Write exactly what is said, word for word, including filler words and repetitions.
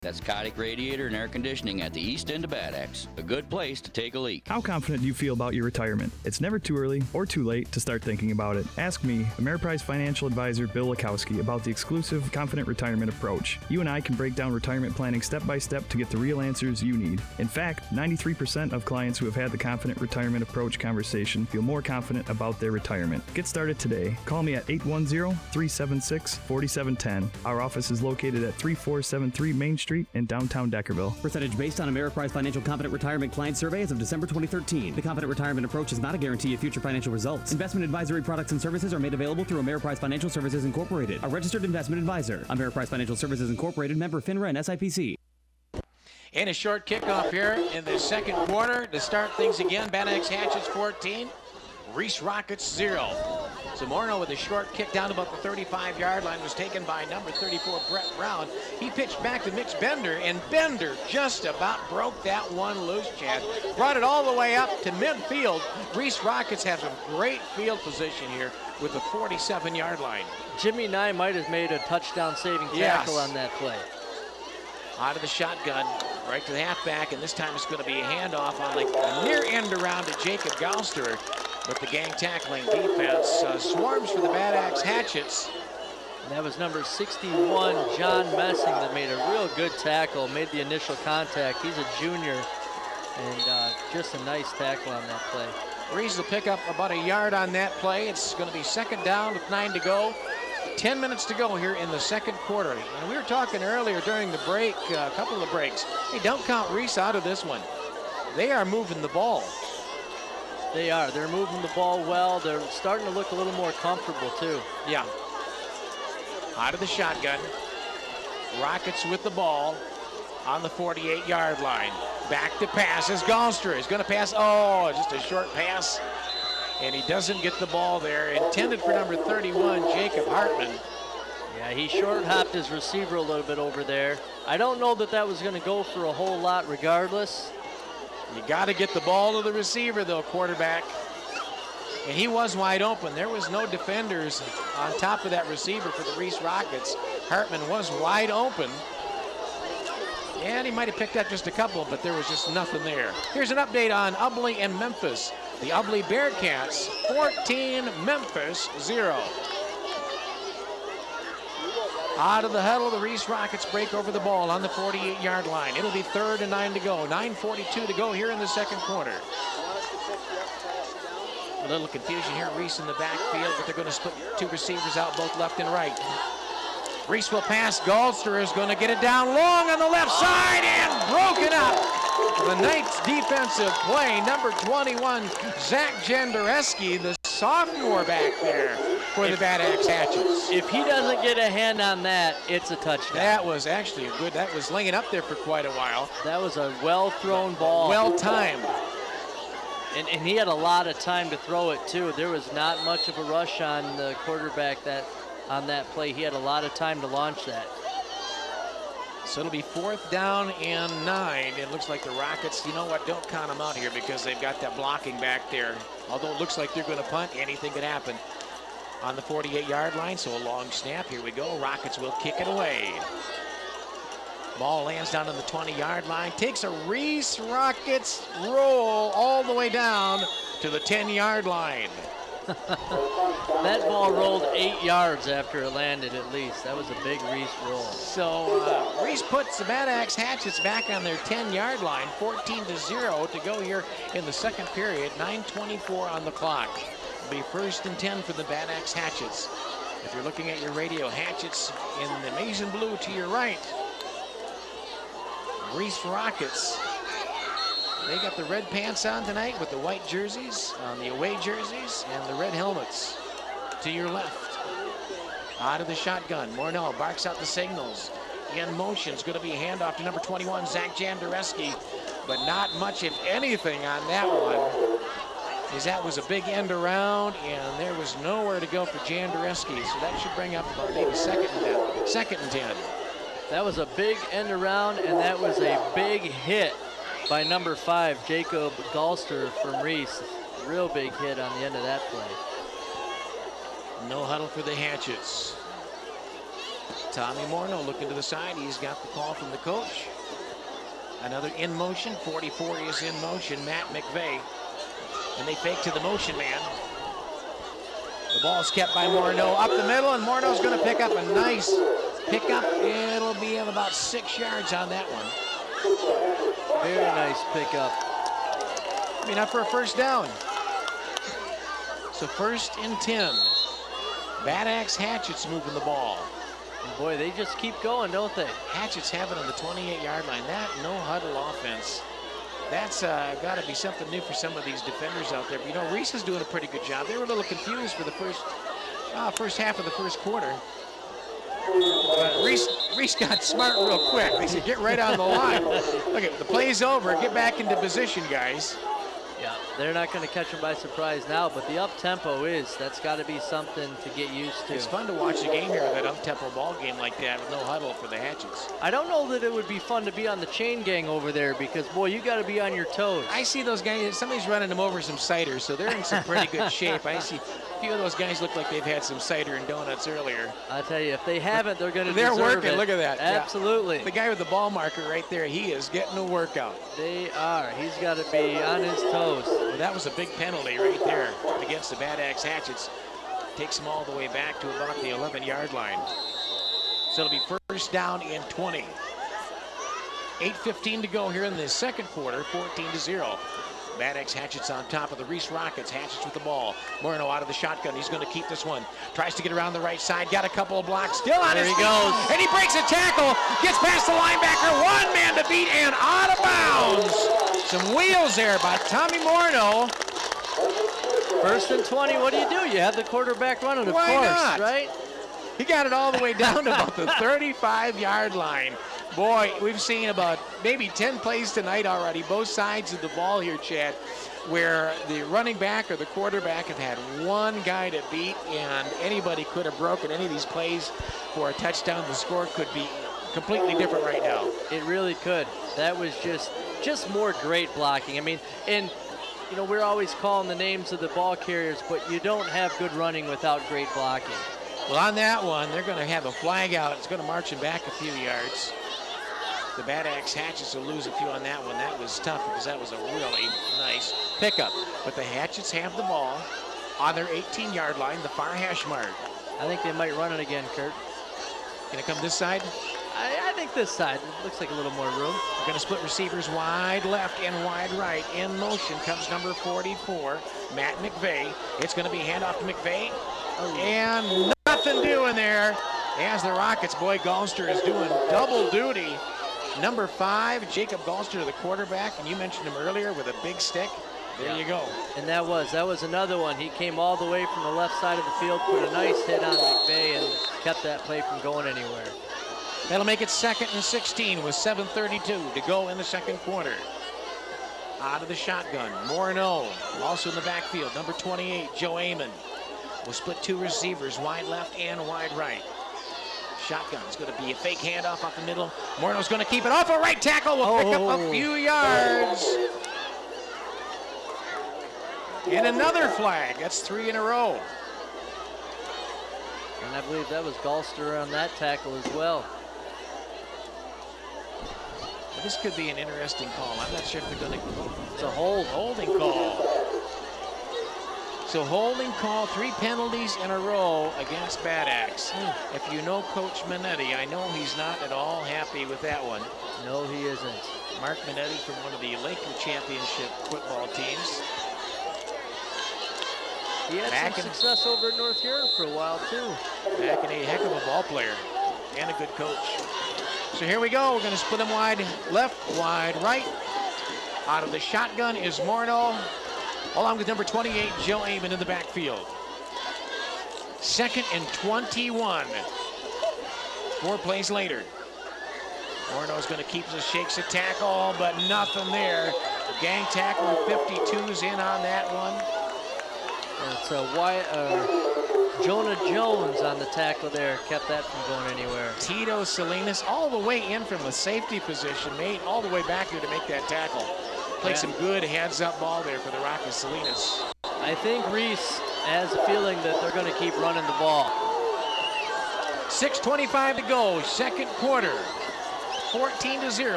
That's Kotick Radiator and Air Conditioning at the east end of Bad Axe. A good place to take a leak. How confident do you feel about your retirement? It's never too early or too late to start thinking about it. Ask me, Ameriprise Financial Advisor Bill Lakowski, about the exclusive Confident Retirement Approach. You and I can break down retirement planning step by step to get the real answers you need. In fact, ninety-three percent of clients who have had the Confident Retirement Approach conversation feel more confident about their retirement. Get started today. Call me at eight one zero, three seven six, four seven one zero. Our office is located at three four seven three Main Street in downtown Deckerville. Percentage based on Ameriprise Financial Confident Retirement Client Survey as of December twenty thirteen. The Confident Retirement Approach is not a guarantee of future financial results. Investment advisory products and services are made available through Ameriprise Financial Services Incorporated, a registered investment advisor. Ameriprise Financial Services Incorporated, member FINRA and S I P C. And a short kickoff here in the second quarter to start things again. Bad Axe Hatchets fourteen, Reese Rockets zero. Zamorno with a short kick down about the thirty-five yard line was taken by number thirty-four, Brett Brown. He pitched back to Mitch Bender, and Bender just about broke that one loose, Chad. Brought it all the way up to midfield. Reese Rockets have some great field position here with the forty-seven yard line. Jimmy Nye might have made a touchdown-saving tackle Yes. on that play. Out of the shotgun, right to the halfback, and this time it's going to be a handoff on like a near end around to Jacob Galster. But the gang tackling defense uh, swarms for the Bad Axe Hatchets. And that was number sixty-one, John Messing, that made a real good tackle, made the initial contact. He's a junior, and uh, just a nice tackle on that play. Reese will pick up about a yard on that play. It's going to be second down with nine to go. Ten minutes to go here in the second quarter. And we were talking earlier during the break, uh, a couple of the breaks. Hey, don't count Reese out of this one. They are moving the ball. They are. They're moving the ball well. They're starting to look a little more comfortable, too. Yeah. Out of the shotgun. Rockets with the ball on the forty-eight yard line. Back to pass as Galster is going to pass. Oh, just a short pass. And he doesn't get the ball there. Intended for number thirty-one, Jacob Hartman. Yeah, he short-hopped his receiver a little bit over there. I don't know that that was going to go for a whole lot regardless. You got to get the ball to the receiver, though, quarterback. And he was wide open. There was no defenders on top of that receiver for the Reese Rockets. Hartman was wide open. And he might have picked up just a couple, but there was just nothing there. Here's an update on Ubly and Memphis. The Ubly Bearcats, fourteen, Memphis, zero. Out of the huddle, the Reese Rockets break over the ball on the forty-eight yard line. It'll be third and nine to go. nine forty-two to go here in the second quarter. A little confusion here. Reese in the backfield, but they're going to split two receivers out, both left and right. Reese will pass. Galster is going to get it down long on the left side and broken up. The Knights defensive play. Number twenty-one, Zach Jandareski, the sophomore back there for the Bad Axe Hatchets. If he doesn't get a hand on that, it's a touchdown. That was actually a good, that was laying up there for quite a while. That was a well-thrown ball. Well-timed. And, and he had a lot of time to throw it, too. There was not much of a rush on the quarterback that on that play. He had a lot of time to launch that. So it'll be fourth down and nine. It looks like the Rockets, you know what, don't count them out here because they've got that blocking back there. Although it looks like they're going to punt, anything could happen on the forty-eight yard line. So a long snap. Here we go. Rockets will kick it away. Ball lands down on the twenty yard line. Takes a Reese Rockets roll all the way down to the ten yard line. That ball rolled eight yards after it landed at least. That was a big Reese roll. So uh, Reese puts the Bad Axe Hatchets back on their ten yard line, fourteen to zero to go here in the second period. nine twenty-four on the clock. It'll be first and ten for the Bad Axe Hatchets. If you're looking at your radio, Hatchets in the maize and blue to your right. Reese Rockets. They got the red pants on tonight with the white jerseys on the away jerseys and the red helmets to your left. Out of the shotgun, Morneau barks out the signals. In motion, it's going to be a handoff to number twenty-one, Zach Jandareski, but not much, if anything, on that one. As that was a big end around, and there was nowhere to go for Jandareski, so that should bring up about maybe second and ten. Second and ten. That was a big end around, and that was a big hit by number five, Jacob Galster from Reese. Real big hit on the end of that play. No huddle for the Hatchets. Tommy Morneau looking to the side. He's got the call from the coach. Another in motion. forty-four is in motion. Matt McVeigh. And they fake to the motion man. The ball's kept by Morneau up the middle, and Morneau's going to pick up a nice pickup. It'll be of about six yards on that one. Very nice pickup. I mean, up for a first down. So first and ten. Bad Axe Hatchets moving the ball. And boy, they just keep going, don't they? Hatchets have it on the twenty-eight yard line. That no huddle offense. That's uh, got to be something new for some of these defenders out there. But, you know, Reese is doing a pretty good job. They were a little confused for the first uh, first half of the first quarter. But Reese, Reese got smart real quick. They said, get right on the line. Look, at the play's over. Get back into position, guys. Yeah, they're not going to catch them by surprise now, but the up-tempo is. That's got to be something to get used to. It's fun to watch a game here, that up-tempo ball game like that with no huddle for the Hatchets. I don't know that it would be fun to be on the chain gang over there because, boy, you got to be on your toes. I see those guys, somebody's running them over some cider, so they're in some pretty good shape. I see a few of those guys look like they've had some cider and donuts earlier. I tell you, if they haven't, they're going to They're deserve working, it. look at that. Absolutely. Yeah. The guy with the ball marker right there, he is getting a workout. They are. He's got to be on his toes. Well, that was a big penalty right there against the Bad Axe Hatchets. Takes them all the way back to about the eleven yard line. So it'll be first down and twenty. eight fifteen to go here in the second quarter, fourteen to zero. Bad Axe Hatchets on top of the Reese Rockets. Hatchets with the ball. Morneau out of the shotgun. He's going to keep this one. Tries to get around the right side. Got a couple of blocks. Still on There his he feet. goes. And he breaks a tackle. Gets past the linebacker. One man to beat and out of bounds. Some wheels there by Tommy Morneau. First and twenty, what do you do? You have the quarterback running, of Why course, not? right? He got it all the way down to about the thirty-five yard line. Boy, we've seen about maybe ten plays tonight already, both sides of the ball here, Chad, where the running back or the quarterback have had one guy to beat, and anybody could have broken any of these plays for a touchdown. The score could be completely different right now. It really could. That was just just more great blocking. I mean, and you know, we're always calling the names of the ball carriers, but you don't have good running without great blocking. Well, on that one, they're going to have a flag out. It's going to march him back a few yards. The Bad Axe Hatchets will lose a few on that one. That was tough because that was a really nice pickup. But the Hatchets have the ball on their eighteen yard line, the far hash mark. I think they might run it again, Kurt. Going to come this side. I, I think this side it looks like a little more room. We're going to split receivers wide left and wide right. In motion comes number forty-four, Matt McVeigh. It's going to be handoff to McVeigh. Oh. And nothing doing there. As the Rockets, boy, Gallster is doing double duty. Number five, Jacob Gallster, the quarterback, and you mentioned him earlier with a big stick. There Yeah. you go. And that was that was another one. He came all the way from the left side of the field, put a nice hit on McVeigh, and kept that play from going anywhere. That'll make it second and sixteen with seven thirty-two to go in the second quarter. Out of the shotgun, Morneau, also in the backfield, number twenty-eight, Joe Amon. We'll split two receivers, wide left and wide right. Shotgun is going to be a fake handoff off the middle. Morneau's going to keep it off a right tackle. Will pick up a Oh. few yards. And another flag. That's three in a row. And I believe that was Gallster on that tackle as well. This could be an interesting call. I'm not sure if they're going to. It's a hold. Holding call. So holding call, three penalties in a row against Bad Axe. If you know Coach Minetti, I know he's not at all happy with that one. No, he isn't. Mark Minetti from one of the Laker championship football teams. He had Back some in- success over at North Europe for a while, too. Back in a heck of a ball player and a good coach. So here we go. We're going to split them wide left, wide right. Out of the shotgun is Morneau, along with number twenty-eight, Joe Amon in the backfield. Second and twenty-one. Four plays later. Morneau's going to keep the shakes a tackle, but nothing there. Gang tackle, fifty-two's in on that one. And it's a Wyatt, uh, Jonah Jones on the tackle there, kept that from going anywhere. Tito Salinas all the way in from the safety position, made all the way back there to make that tackle. Played Yeah. some good heads-up ball there for the Rockets. Salinas. I think Reese has a feeling that they're going to keep running the ball. six twenty-five to go, second quarter. fourteen to zero.